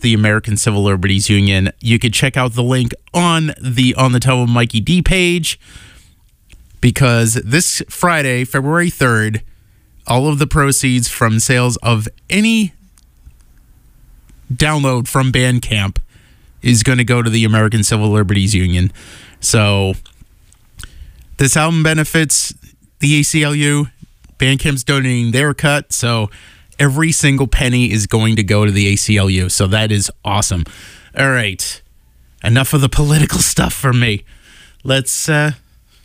the American Civil Liberties Union. You could check out the link on the Top of Mikey D page, because this Friday, February 3rd, all of the proceeds from sales of any download from Bandcamp is going to go to the American Civil Liberties Union. So this album benefits the ACLU. Bandcamp's donating their cut, so every single penny is going to go to the ACLU. So that is awesome. All right, enough of the political stuff for me. Let's play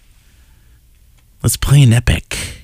an epic.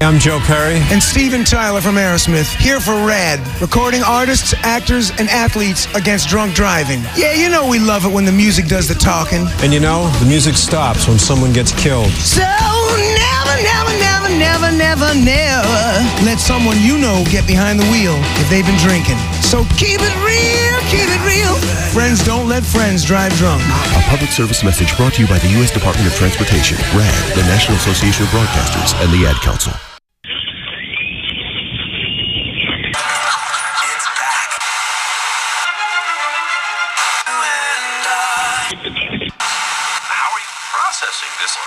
I'm Joe Perry. And Steven Tyler from Aerosmith, here for RAD, recording artists, actors, and athletes against drunk driving. Yeah, you know we love it when the music does the talking. And you know, the music stops when someone gets killed. So never, never, never, never, never, never let someone you know get behind the wheel if they've been drinking. So keep it real, keep it real. Friends don't let friends drive drunk. A public service message brought to you by the U.S. Department of Transportation, RAD, the National Association of Broadcasters, and the Ad Council. How are you processing this?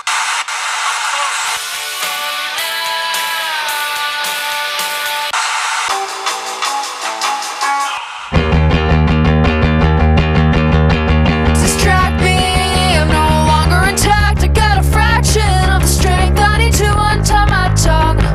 Distract me, I'm no longer intact. I got a fraction of the strength I need to untie my tongue.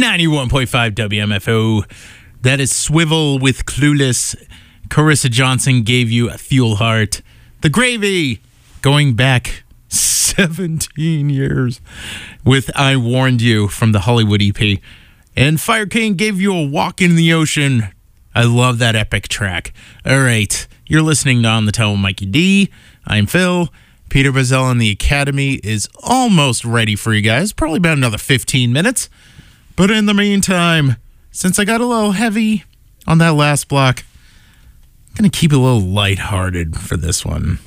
91.5 WMFO. That is Swivel with Clueless. Carissa Johnson gave you a Fuel Heart. The Gravy, going back 17 years with I Warned You from the Hollywood EP. And Fire King gave you a Walk in the Ocean. I love that epic track. All right, you're listening to On the Tell with Mikey D. I'm Phil. Peter Bazell and the Academy is almost ready for you guys. Probably about another 15 minutes. But in the meantime, since I got a little heavy on that last block, I'm going to keep it a little lighthearted for this one.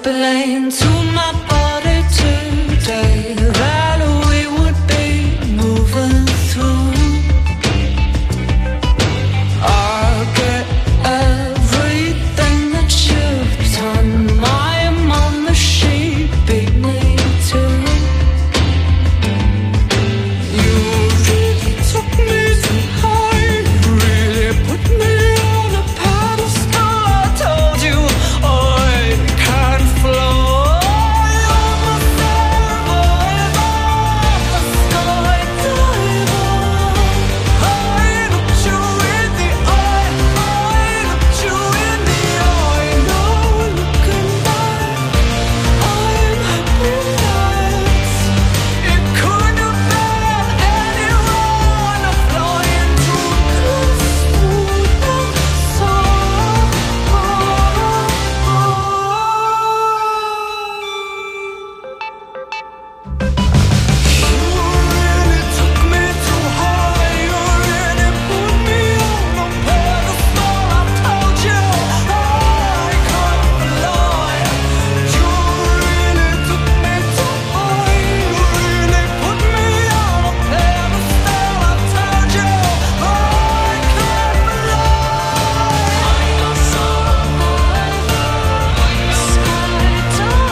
explain to my body today that we would be moving through. I'll get everything that you've done. My mama, she beat me too. You really took me too high. You really put me on a pedestal. I told you I can't fly. I'm a survivor, a skydiver. I looked you in the eye. I looked you in the eye. Now looking back, I'm happy that it could have been anyone. Flying too close to the sun. You really took me too high. You really put me on a pedestal. I told you I can't fly. You really took me too high. You really put me on a pedestal. I told you I can't fly. I'm a survivor, skydiver.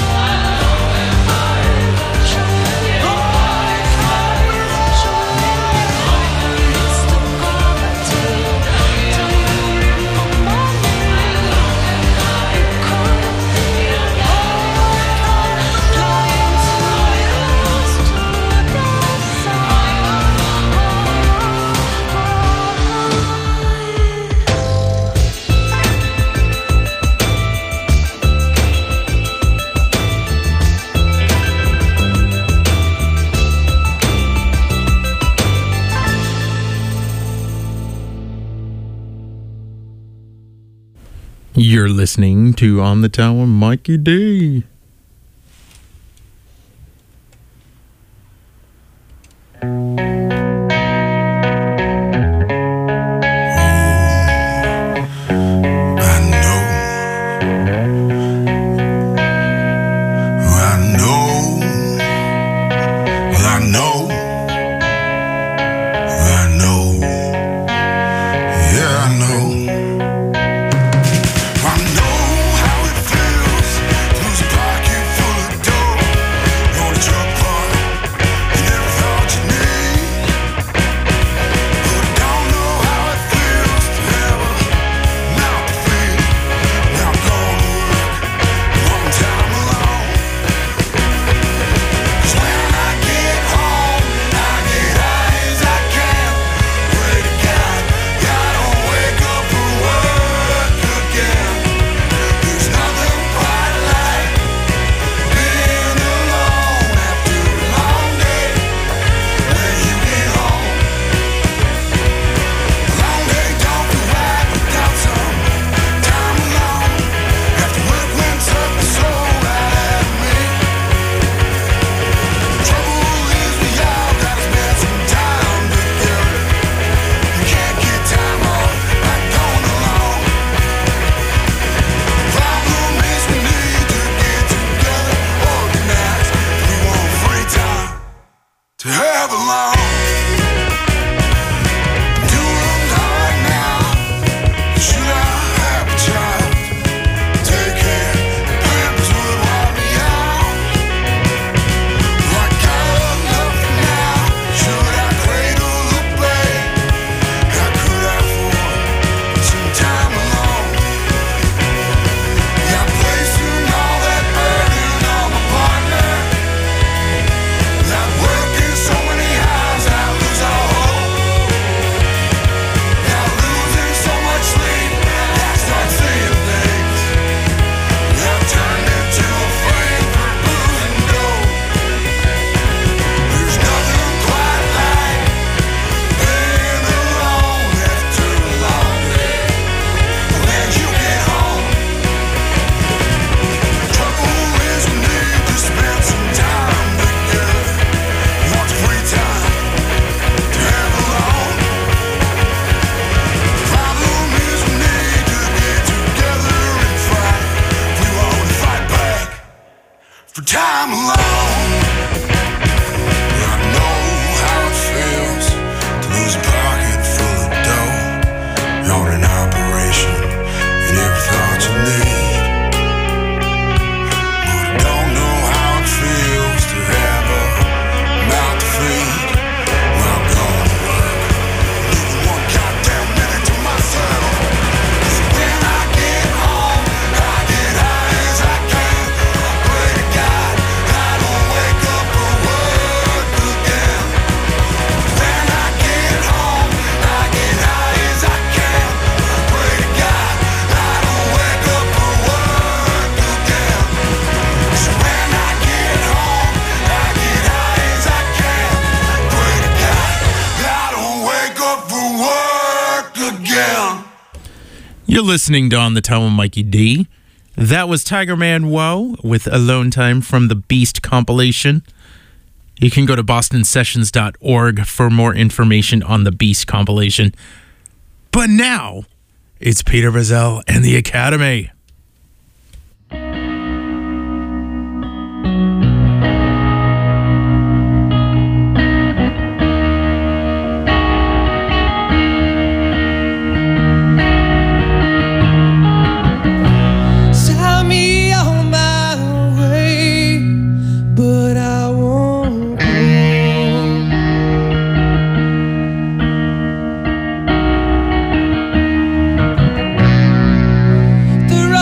You're listening to On the Tower, Mikey D. I know how it feels to lose a part for time alone. I know how it feels to lose a pocket full of dough. You're an operation, you never thought you need. But I don't know how it feels to have a mouth to feed. When I'm going to work, leaving one goddamn minute to myself. So when I get home, I get high as I can. Pray to God I don't wake up for work again. When I get home, I get high as I can. Pray to God I don't wake up for work again. So when I get home, I get high as I can. Pray to God I don't wake up for work again. You're listening to On the Town with Mikey D. That was Tiger Man Woe with Alone Time from the Beast compilation. You can go to bostonsessions.org for more information on the Beast compilation. But now, it's Peter Brazel and the Academy. Tell me on my way, but I won't go. The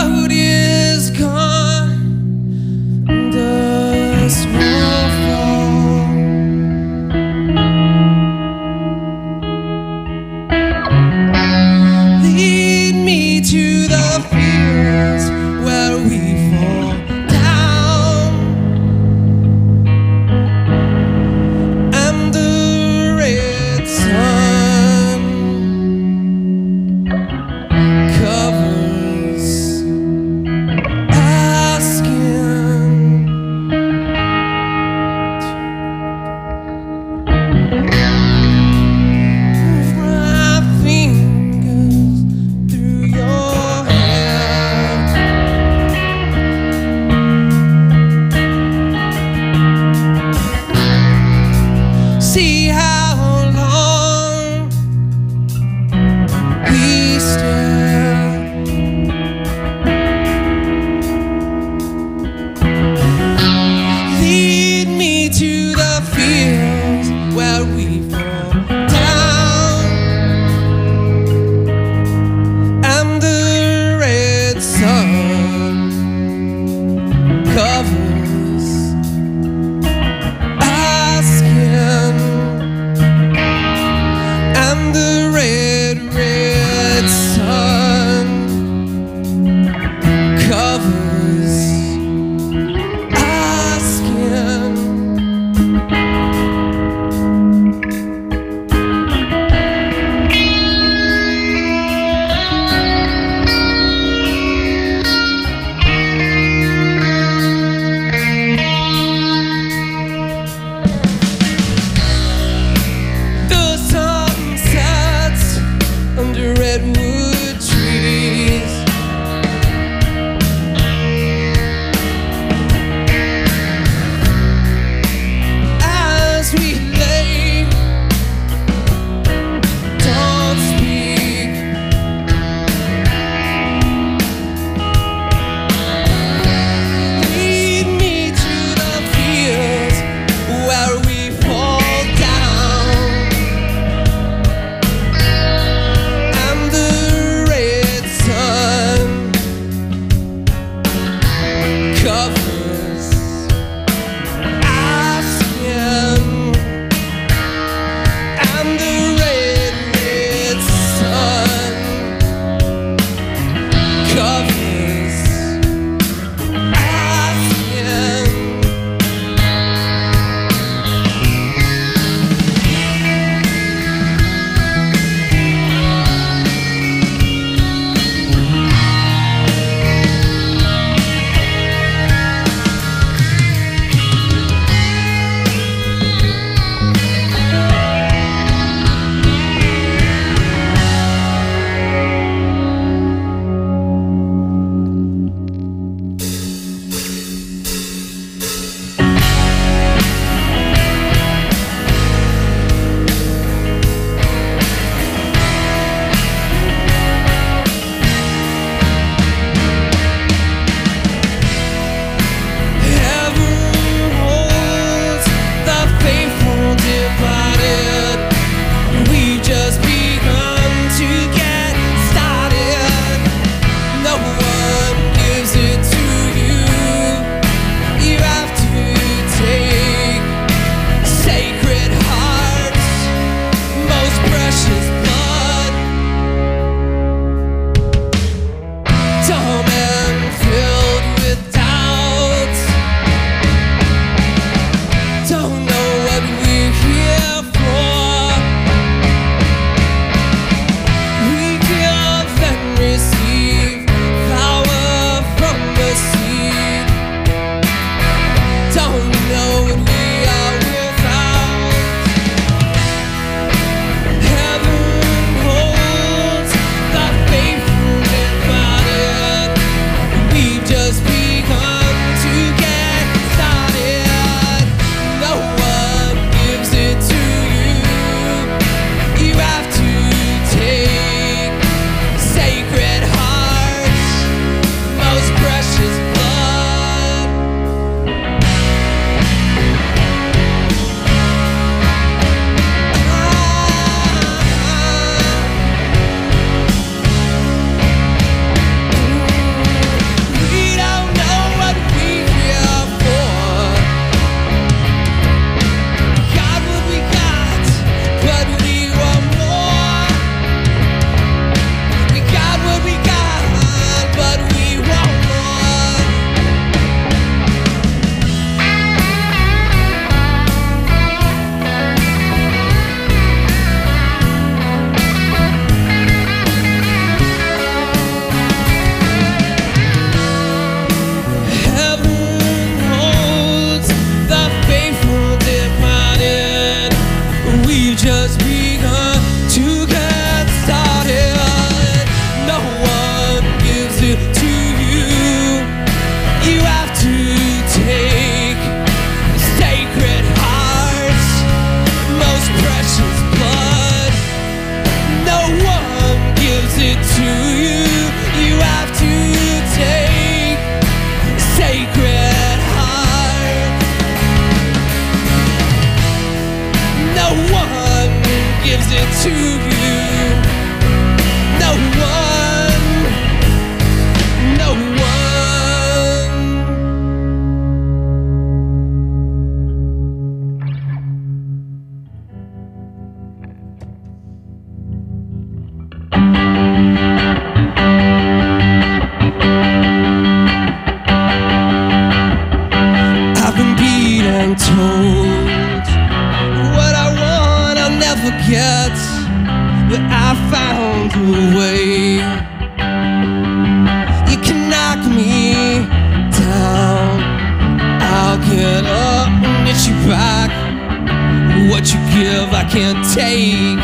can't take.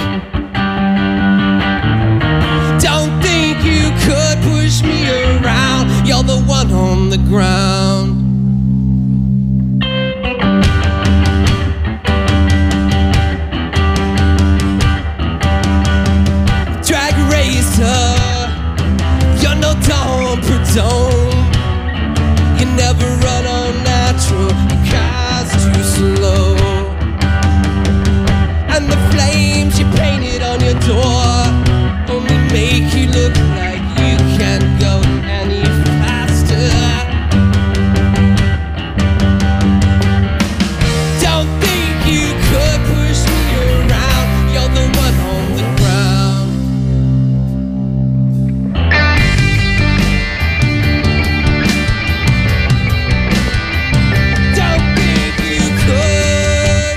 Don't think you could push me around. You're the one on the ground. Drag racer, you're no Dom Perdone. You never run on natural, your car's too slow. And the flames you painted on your door only make you look like you can't go any faster. Don't think you could push me around. You're the one on the ground. Don't think you could.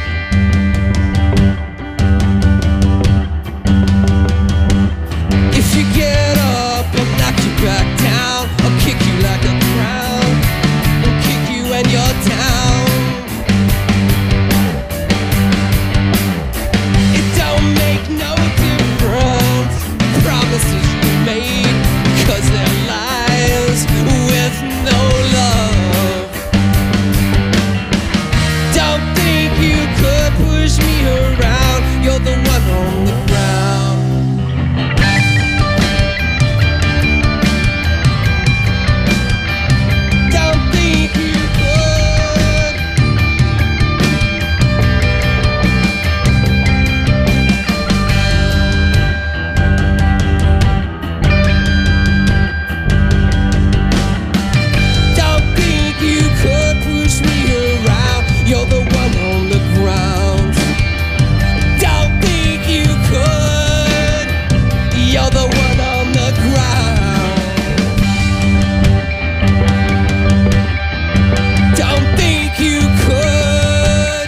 If you get up, I'll knock you back down. I'll kick you like a clown. I'll kick you when you're down. It don't make no difference, the promises you made, 'cause they're lies with no love. Don't think you could push me around. You're the one on the ground. Don't think you could. Don't think you could push me around. You're the one on the ground. Don't think you could. You're the one on the ground. Don't think you could.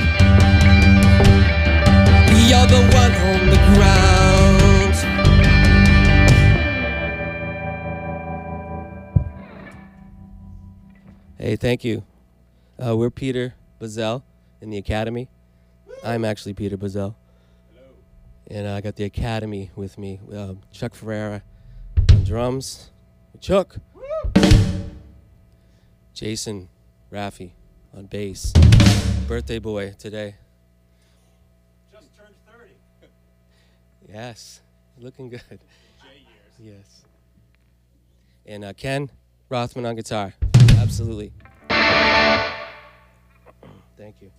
You're the one on the ground. Hey, thank you. We're Peter Bazell in the Academy. I'm actually Peter Bazell. And I got the Academy with me. Chuck Ferreira on drums. Chuck. Jason Raffi on bass. Birthday boy today. Just turned 30. Yes, looking good. Yes. And Ken Rothman on guitar. Absolutely. Thank you.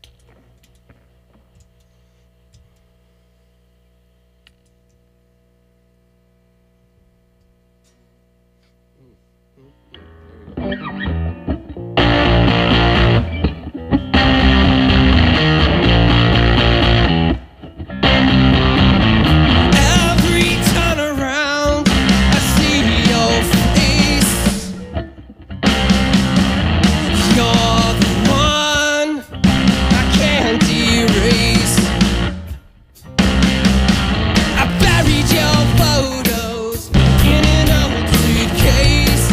Every turn around, I see your face. You're the one I can't erase. I buried your photos in an old suitcase.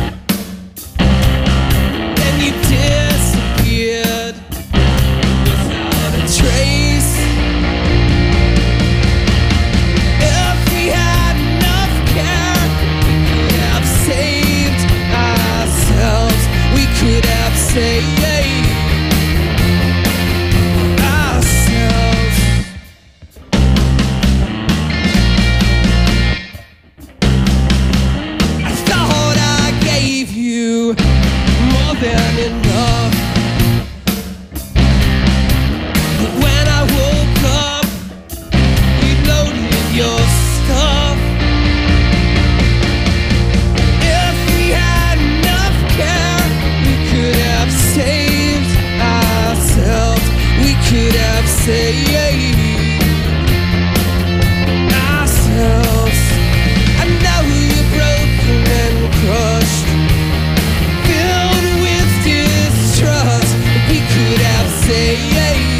Then you disappeared without a trace. If we had enough care, we could have saved ourselves. We could have saved ourselves. I thought I gave you more than enough. But when I woke up, you loaded your stuff. If we had enough care, we could have saved ourselves. We could have saved ourselves. I know you're broken and crushed, filled with distrust. We could have saved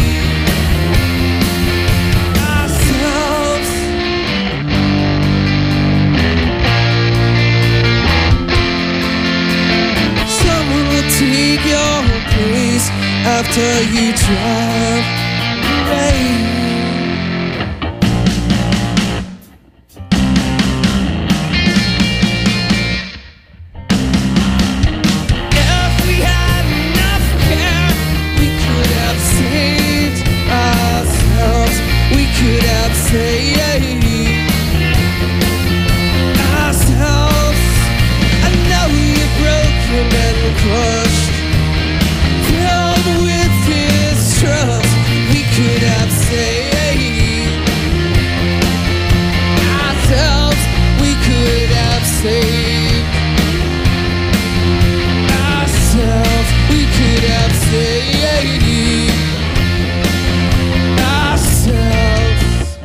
ourselves. Someone will take your place after you drive away. crushed, filled with distrust. We could have saved ourselves. We could have saved ourselves. We could have saved ourselves.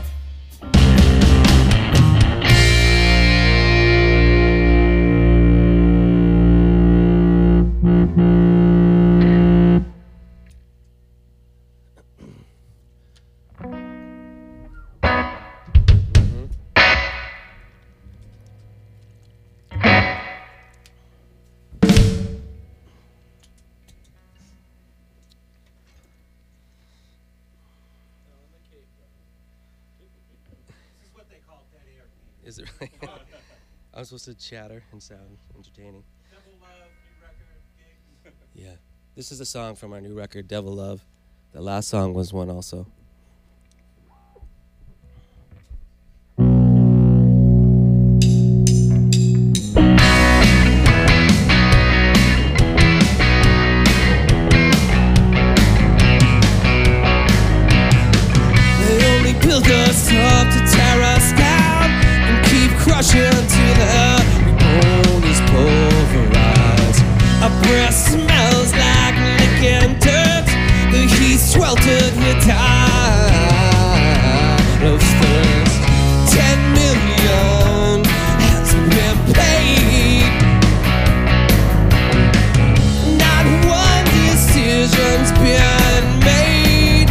Is it really? I'm supposed to chatter and sound entertaining. Devil Love, new record, gig. Yeah. This is a song from our new record, Devil Love. The last song was one also. They only build us up to tear us down and keep crushing till the bone is pulverized. Our breath smells like licking dirt. The heat sweltered with time of thirst. 10 million has been paid. Not one decision's been made.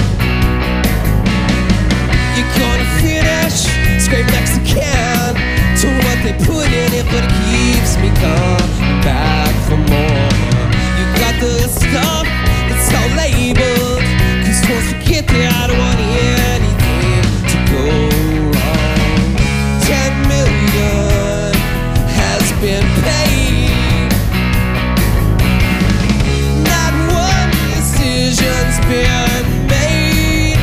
You're gonna finish, scrape next to can to what they put in it, but it keeps me coming back for more. You got the stuff, it's all labeled, 'cause once we get there, I don't want anything to go wrong. 10 million has been paid. Not one decision's been made.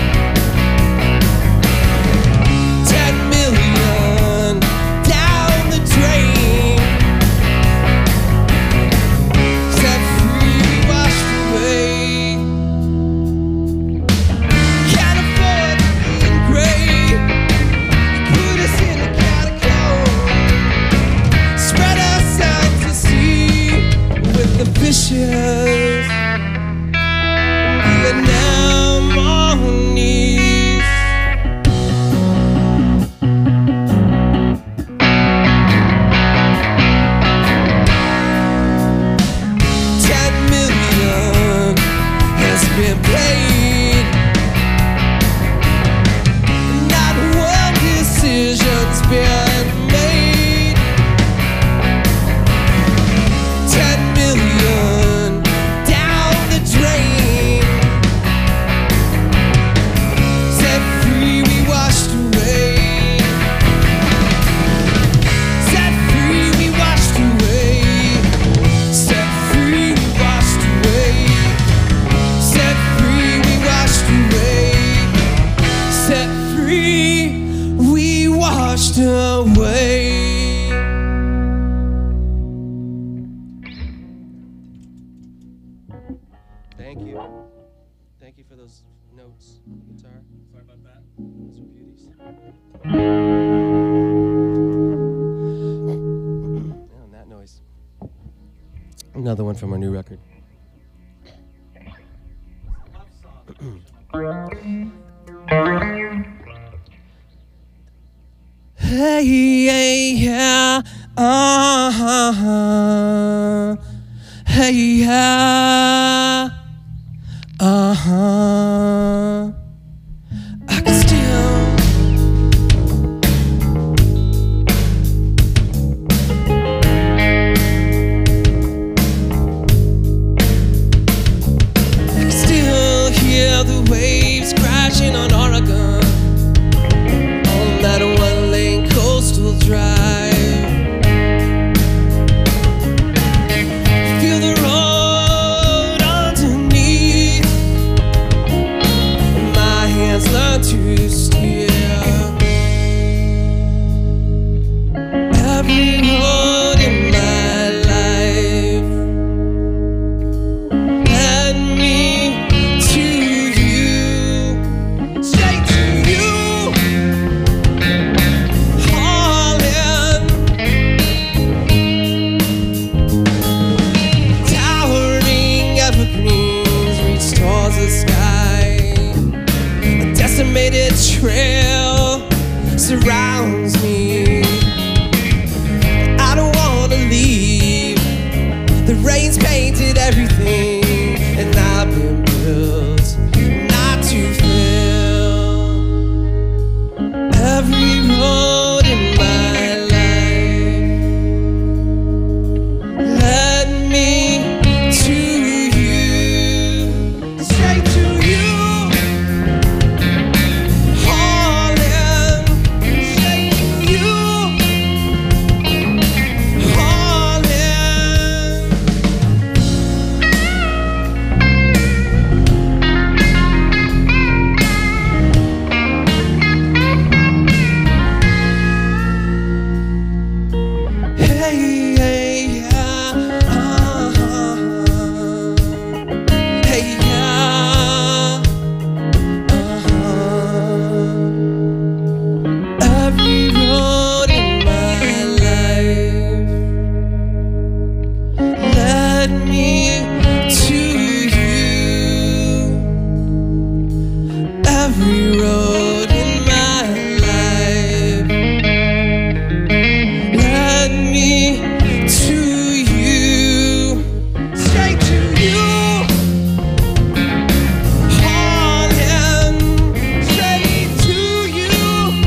10 million down the drain. Set free, washed away. Can't afford being great. Put us in the catacomb. Spread us out to sea with the fishes. We are now on knees. $10 million has been paid. Not one decision's been made. 10 million down the drain. Set free, we washed away. Set free, we washed away. Set free, we washed away. Set free, we washed away. Set free, we washed away. Thank you. Thank you for those notes, guitar. Sorry about that. Those were beauties. And that noise. Another one from our new record. Hey, yeah, hey, yeah, I can still hear the waves crashing on Oregon on that one-lane coastal drive. Feel the road underneath Rain's painted everything, and I've been built not to fail. Every road in my life led me to you, straight to you. Harlem, straight to you. Harlem. Hey, hey, yeah, hey, yeah, every road in my life led me to you. Every road in my life led me to you, straight to you. Harlem, straight to you.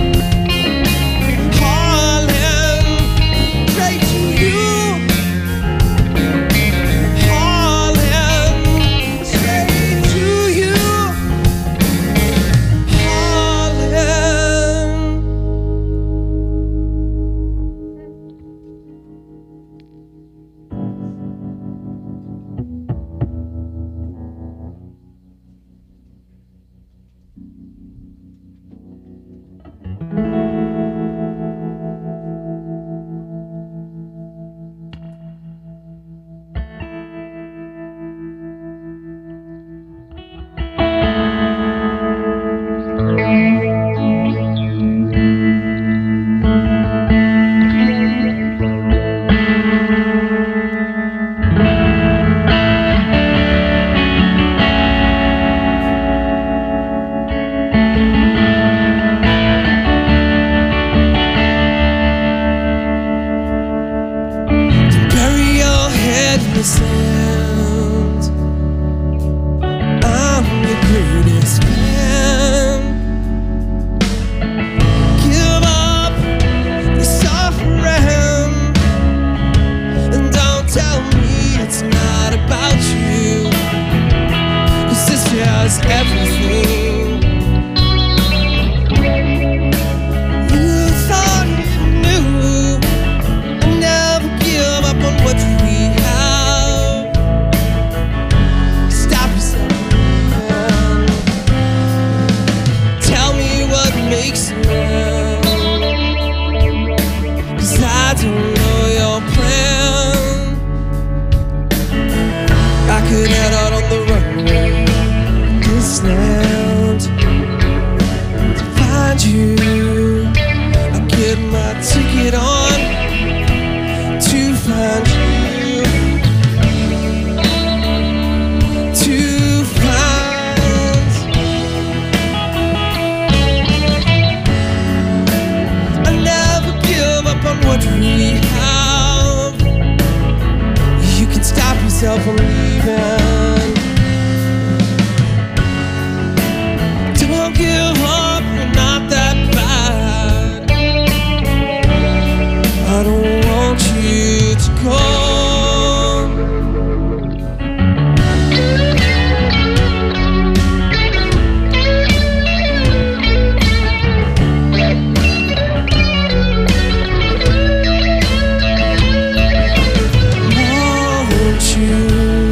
Harlem, straight to you. Harlem, straight to you. Harlem. Bury your head in the sand. I'm your greatest fan. Give up your suffering, and don't tell me it's not about you, 'cause this is everything. You thought you knew. Never give up on what we have. Stop yourself, man. Tell me what makes you mad, 'cause I don't know your plan. I could head out on the runway this land to find you. I get my ticket on to find you, to find. I never give up on what we have. You can stop yourself from leaving. Don't give up, you're not that bad. I don't want you to go. Want you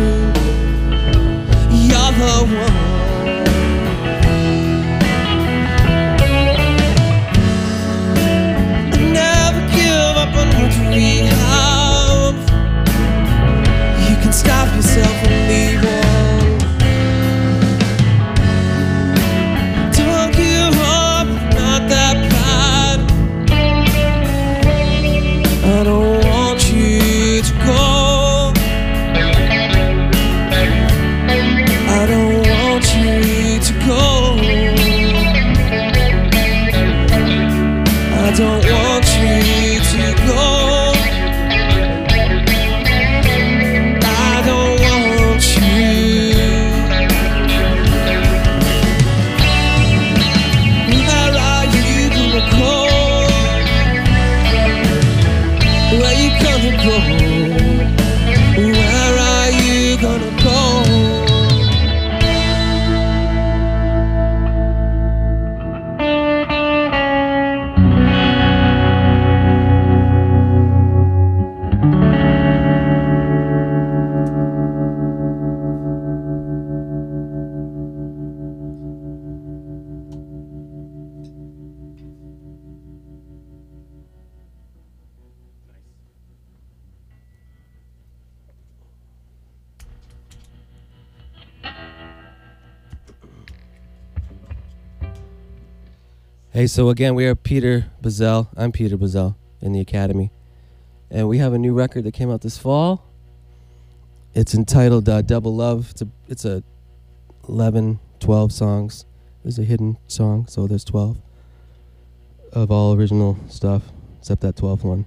Hey, so again, we are Peter Bazell. I'm Peter Bazell in the Academy. And we have a new record that came out this fall. It's entitled Double Love. It's a 11, 12 songs. There's a hidden song, so there's 12 of all original stuff, except that 12th one.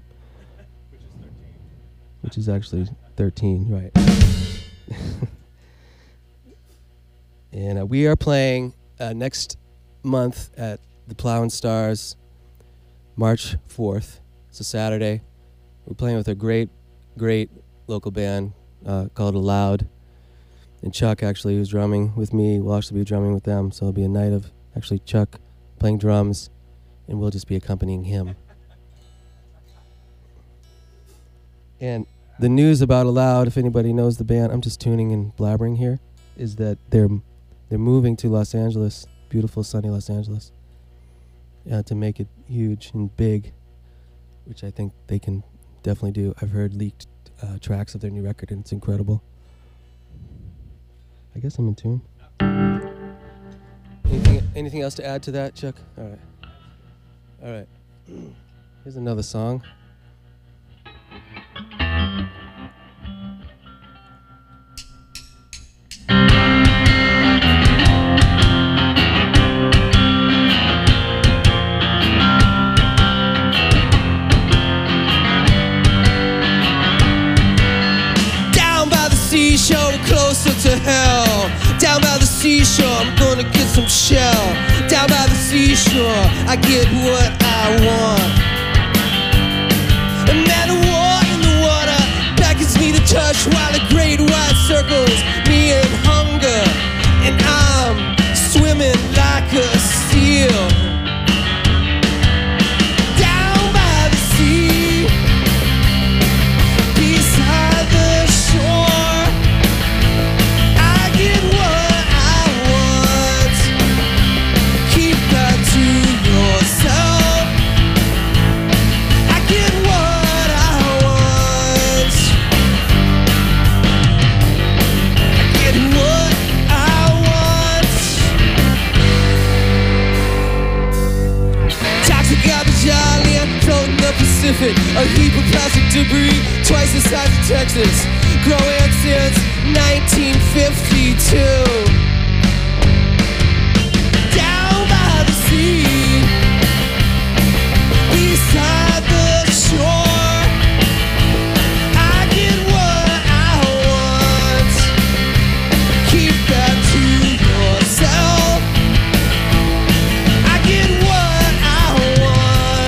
Which is actually 13, right. And we are playing next month at the Plow and Stars, March 4th. It's a Saturday. We're playing with a great local band called Aloud. And Chuck, actually, who's drumming with me, will actually be drumming with them. So it'll be a night of actually Chuck playing drums, and we'll just be accompanying him. And the news about Aloud, if anybody knows the band, I'm just tuning and blabbering here, is that they're moving to Los Angeles, beautiful sunny Los Angeles, to make it huge and big, which I think they can definitely do. I've heard leaked tracks of their new record, and it's incredible. I guess I'm in tune. Anything else to add to that, Chuck? All right. Here's another song. Seashore, closer to hell. Down by the seashore, I'm gonna get some shell. Down by the seashore, I get what I want. A man of war in the water beckons me to touch, while the great white circles me in hunger. And I'm swimming like a seal. Down by the sea, beside the shore. Pacific, a heap of plastic debris, twice the size of Texas, growing since 1952. Down by the sea, beside the shore, I get what I want. Keep that to yourself. I get what I want.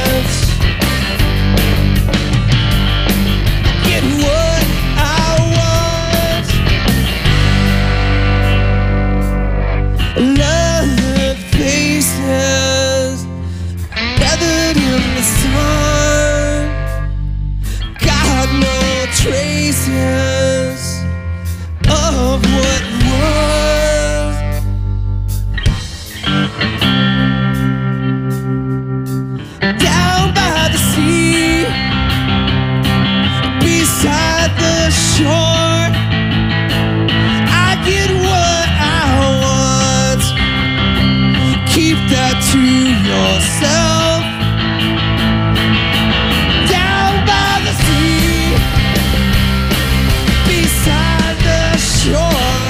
What I want. Leather faces gathered in the sun, got no traces of what was. Down by the sea, beside the shore, I get what I want. Keep that to yourself. Down by the sea, beside the shore,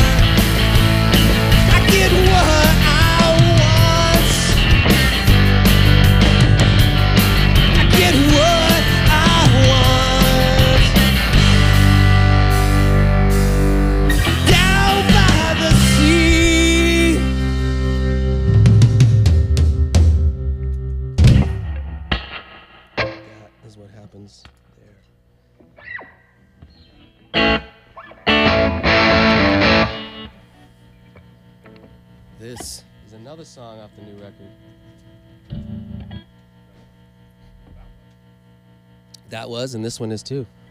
I get what I want. I get what I want. Down by the sea. That is what happens there. This is another song off the new record. That was, and this one is too.